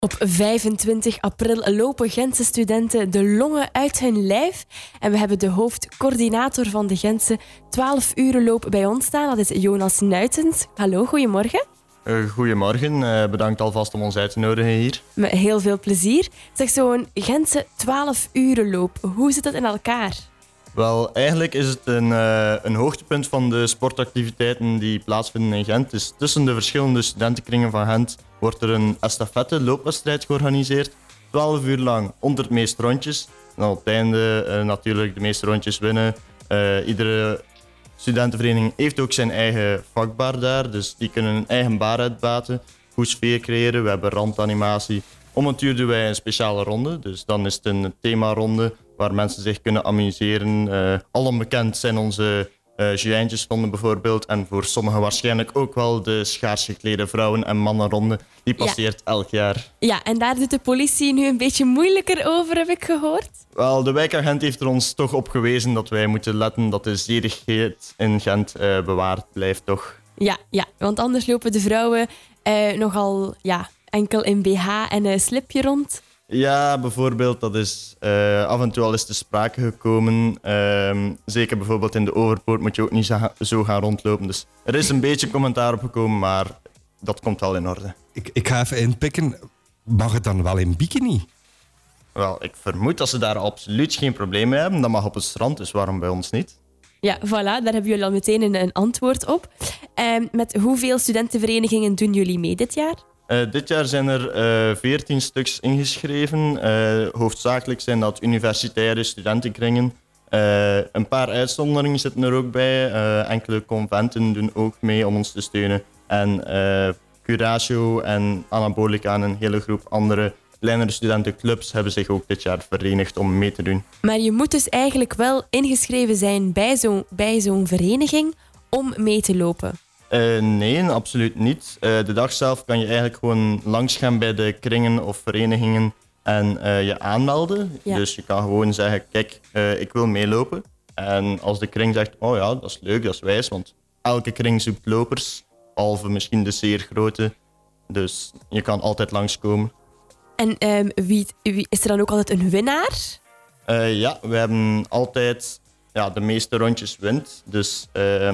Op 25 april lopen Gentse studenten de longen uit hun lijf. En we hebben de hoofdcoördinator van de Gentse 12-urenloop bij ons staan. Dat is Jonas Nuitens. Hallo, goedemorgen. Goedemorgen, bedankt alvast om ons uit te nodigen hier. Met heel veel plezier. Zeg, zo'n Gentse 12-urenloop, hoe zit dat in elkaar? Wel, eigenlijk is het een hoogtepunt van de sportactiviteiten die plaatsvinden in Gent. Dus tussen de verschillende studentenkringen van Gent wordt er een estafette loopwedstrijd georganiseerd. 12 uur lang, 100 meeste rondjes. En op het einde natuurlijk de meeste rondjes winnen. Iedere studentenvereniging heeft ook zijn eigen vakbar daar. Dus die kunnen een eigen bar uitbaten, goed sfeer creëren. We hebben randanimatie. Om het uur doen wij een speciale ronde. Dus dan is het een themaronde waar mensen zich kunnen amuseren. Alom bekend zijn onze juijntjesronden bijvoorbeeld. En voor sommigen waarschijnlijk ook wel de schaars geklede vrouwen- en mannenronde. Die passeert elk jaar. Ja, en daar doet de politie nu een beetje moeilijker over, heb ik gehoord. Wel, de wijkagent heeft er ons toch op gewezen dat wij moeten letten dat de zedigheid in Gent bewaard blijft, toch? Ja, want anders lopen de vrouwen nogal enkel in BH en slipje rond. Ja, bijvoorbeeld, dat is af en toe al eens te sprake gekomen. Zeker bijvoorbeeld in de Overpoort moet je ook niet zo gaan rondlopen. Dus er is een beetje commentaar op gekomen, maar dat komt wel in orde. Ik ga even inpikken. Mag het dan wel in bikini? Wel, ik vermoed dat ze daar absoluut geen probleem mee hebben. Dat mag op het strand, dus waarom bij ons niet? Ja, voilà, daar hebben jullie al meteen een antwoord op. Met hoeveel studentenverenigingen doen jullie mee dit jaar? Dit jaar zijn er 14 stuks ingeschreven. Hoofdzakelijk zijn dat universitaire studentenkringen. Een paar uitzonderingen zitten er ook bij. Enkele conventen doen ook mee om ons te steunen. En Curatio en Anabolica en een hele groep andere kleinere studentenclubs hebben zich ook dit jaar verenigd om mee te doen. Maar je moet dus eigenlijk wel ingeschreven zijn bij zo'n vereniging om mee te lopen. Nee, absoluut niet. De dag zelf kan je eigenlijk gewoon langsgaan bij de kringen of verenigingen en je aanmelden. Ja. Dus je kan gewoon zeggen, kijk, ik wil meelopen. En als de kring zegt, oh ja, dat is leuk, dat is wijs, want elke kring zoekt lopers, behalve misschien de zeer grote. Dus je kan altijd langskomen. En wie is er dan ook altijd een winnaar? Ja, we hebben altijd de meeste rondjes wint. Dus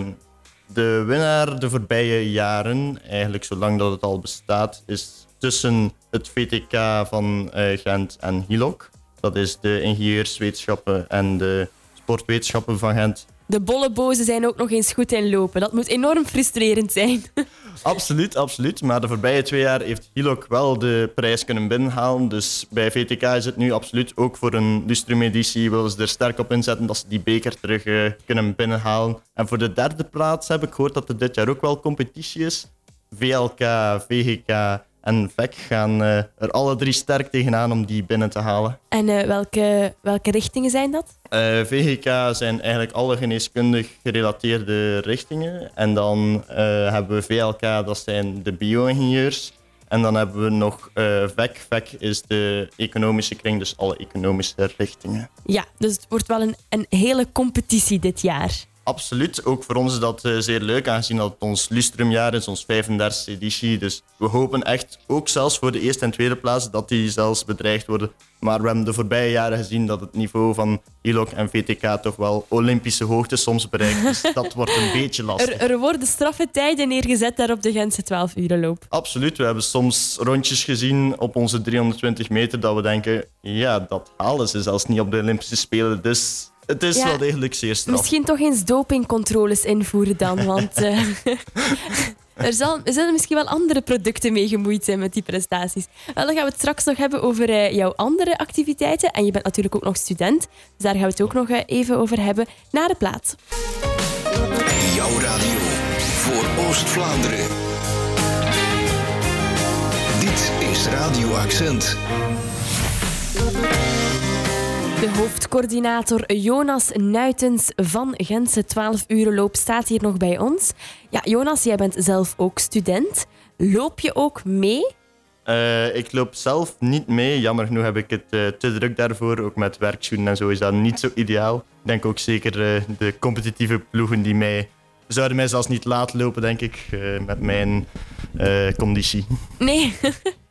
de winnaar de voorbije jaren, eigenlijk zolang dat het al bestaat, is tussen het VTK van Gent en HILOC. Dat is de ingenieurswetenschappen en de sportwetenschappen van Gent. De bollebozen zijn ook nog eens goed in lopen. Dat moet enorm frustrerend zijn. Absoluut. Maar de voorbije 2 jaar heeft HILOC wel de prijs kunnen binnenhalen. Dus bij VTK is het nu absoluut ook voor een lustrum-editie. Willen ze er sterk op inzetten dat ze die beker terug kunnen binnenhalen. En voor de 3e plaats heb ik gehoord dat er dit jaar ook wel competitie is. VLK, VGK en VEC gaan er alle 3 sterk tegenaan om die binnen te halen. En welke richtingen zijn dat? VGK zijn eigenlijk alle geneeskundig gerelateerde richtingen. En dan hebben we VLK, dat zijn de bio-ingenieurs. En dan hebben we nog VEC. VEC is de economische kring, dus alle economische richtingen. Ja, dus het wordt wel een hele competitie dit jaar. Absoluut. Ook voor ons is dat zeer leuk, aangezien dat het ons lustrumjaar is, ons 35e editie. Dus we hopen echt, ook zelfs voor de 1e en 2e plaats, dat die zelfs bedreigd worden. Maar we hebben de voorbije jaren gezien dat het niveau van HILOC en VTK toch wel Olympische hoogte soms bereikt. Dus dat wordt een beetje lastig. Er worden straffe tijden neergezet daar op de Gentse 12-urenloop. Absoluut. We hebben soms rondjes gezien op onze 320 meter dat we denken, ja, dat halen ze zelfs niet op de Olympische Spelen. Dus het is wel degelijk zeer straf. Misschien toch eens dopingcontroles invoeren dan, want er zullen misschien wel andere producten mee gemoeid zijn met die prestaties. Wel, dan gaan we het straks nog hebben over jouw andere activiteiten. En je bent natuurlijk ook nog student, dus daar gaan we het ook nog even over hebben na de plaat. Jouw radio voor Oost-Vlaanderen. Dit is Radio Accent. De hoofdcoördinator Jonas Nuitens van Gentse 12-urenloop staat hier nog bij ons. Ja, Jonas, jij bent zelf ook student. Loop je ook mee? Ik loop zelf niet mee. Jammer genoeg heb ik het te druk daarvoor. Ook met werkschoenen en zo is dat niet zo ideaal. Ik denk ook zeker de competitieve ploegen die zouden mij zelfs niet laten lopen, denk ik, met mijn conditie. Nee.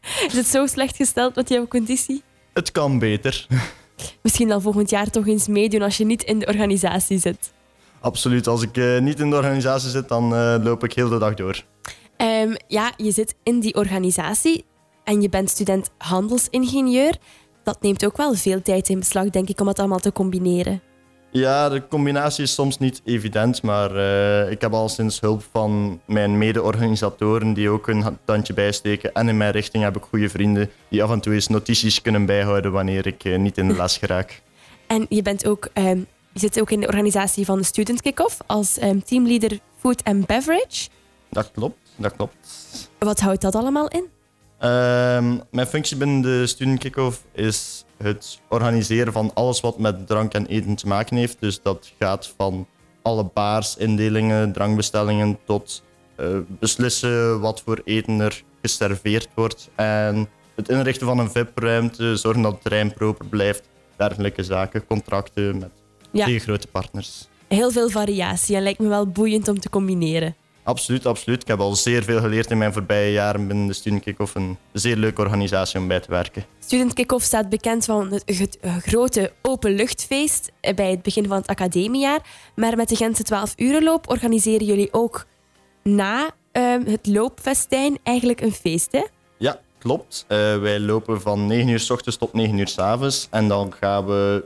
Is het zo slecht gesteld met jouw conditie? Het kan beter. Misschien dan volgend jaar toch eens meedoen als je niet in de organisatie zit. Absoluut. Als ik niet in de organisatie zit, dan loop ik heel de dag door. Ja, je zit in die organisatie en je bent student handelsingenieur. Dat neemt ook wel veel tijd in beslag, denk ik, om het allemaal te combineren. Ja, de combinatie is soms niet evident, maar ik heb al sinds hulp van mijn mede-organisatoren die ook een tandje bijsteken. En in mijn richting heb ik goede vrienden die af en toe eens notities kunnen bijhouden wanneer ik niet in de les geraak. En je zit ook in de organisatie van de Student Kick-Off als teamleader Food and Beverage. Dat klopt. Wat houdt dat allemaal in? Mijn functie binnen de Student Kick-Off is het organiseren van alles wat met drank en eten te maken heeft. Dus dat gaat van alle bars, indelingen, drankbestellingen tot beslissen wat voor eten er geserveerd wordt. En het inrichten van een VIP-ruimte, zorgen dat het terrein proper blijft. Dergelijke zaken, contracten met twee grote partners. Heel veel variatie en lijkt me wel boeiend om te combineren. Absoluut. Ik heb al zeer veel geleerd in mijn voorbije jaren binnen de Student Kick-Off. Een zeer leuke organisatie om bij te werken. Student Kick-Off staat bekend van het grote openluchtfeest bij het begin van het academiejaar. Maar met de Gentse 12-urenloop organiseren jullie ook na het loopfestijn eigenlijk een feest, hè? Ja, klopt. Wij lopen van 9 uur 's ochtends tot 9 uur 's avonds. En dan gaan we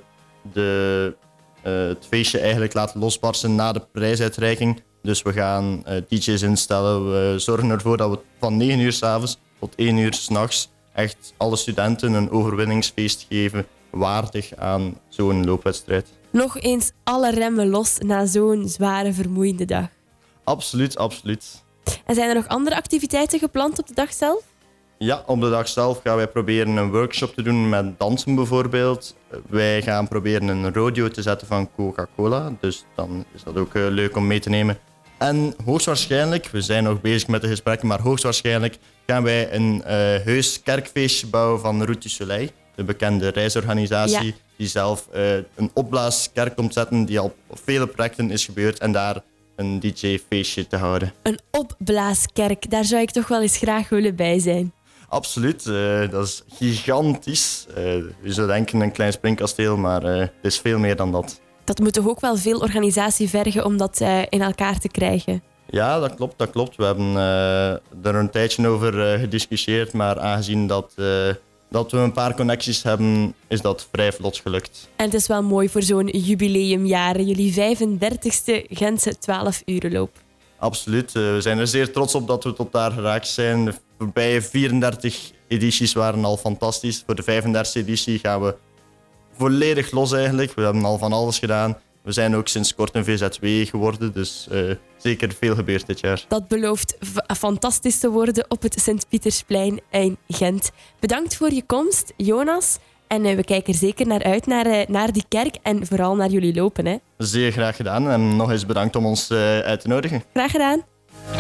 het feestje eigenlijk laten losbarsten na de prijsuitreiking. Dus we gaan DJ's instellen. We zorgen ervoor dat we van 9 uur 's avonds tot 1 uur 's nachts echt alle studenten een overwinningsfeest geven, waardig aan zo'n loopwedstrijd. Nog eens alle remmen los na zo'n zware, vermoeiende dag. Absoluut. En zijn er nog andere activiteiten gepland op de dag zelf? Ja, op de dag zelf gaan wij proberen een workshop te doen met dansen bijvoorbeeld. Wij gaan proberen een rodeo te zetten van Coca-Cola. Dus dan is dat ook leuk om mee te nemen. En hoogstwaarschijnlijk, we zijn nog bezig met de gesprekken, maar hoogstwaarschijnlijk gaan wij een heus kerkfeestje bouwen van Route du Soleil. De bekende reisorganisatie die zelf een opblaaskerk komt zetten die al op vele projecten is gebeurd. En daar een DJ-feestje te houden. Een opblaaskerk, daar zou ik toch wel eens graag willen bij zijn. Absoluut, dat is gigantisch. Je zou denken een klein springkasteel, maar het is veel meer dan dat. Dat moet toch ook wel veel organisatie vergen om dat in elkaar te krijgen? Ja, dat klopt. We hebben er een tijdje over gediscussieerd, maar aangezien dat we een paar connecties hebben, is dat vrij vlot gelukt. En het is wel mooi voor zo'n jubileumjaar, jullie 35e Gentse 12-urenloop. Absoluut, we zijn er zeer trots op dat we tot daar geraakt zijn. De voorbije 34 edities waren al fantastisch. Voor de 35e editie gaan we volledig los eigenlijk. We hebben al van alles gedaan. We zijn ook sinds kort een VZW geworden, dus zeker veel gebeurd dit jaar. Dat belooft fantastisch te worden op het Sint-Pietersplein in Gent. Bedankt voor je komst, Jonas. En we kijken er zeker naar uit, naar die kerk en vooral naar jullie lopen. Hè. Zeer graag gedaan en nog eens bedankt om ons uit te nodigen. Graag gedaan.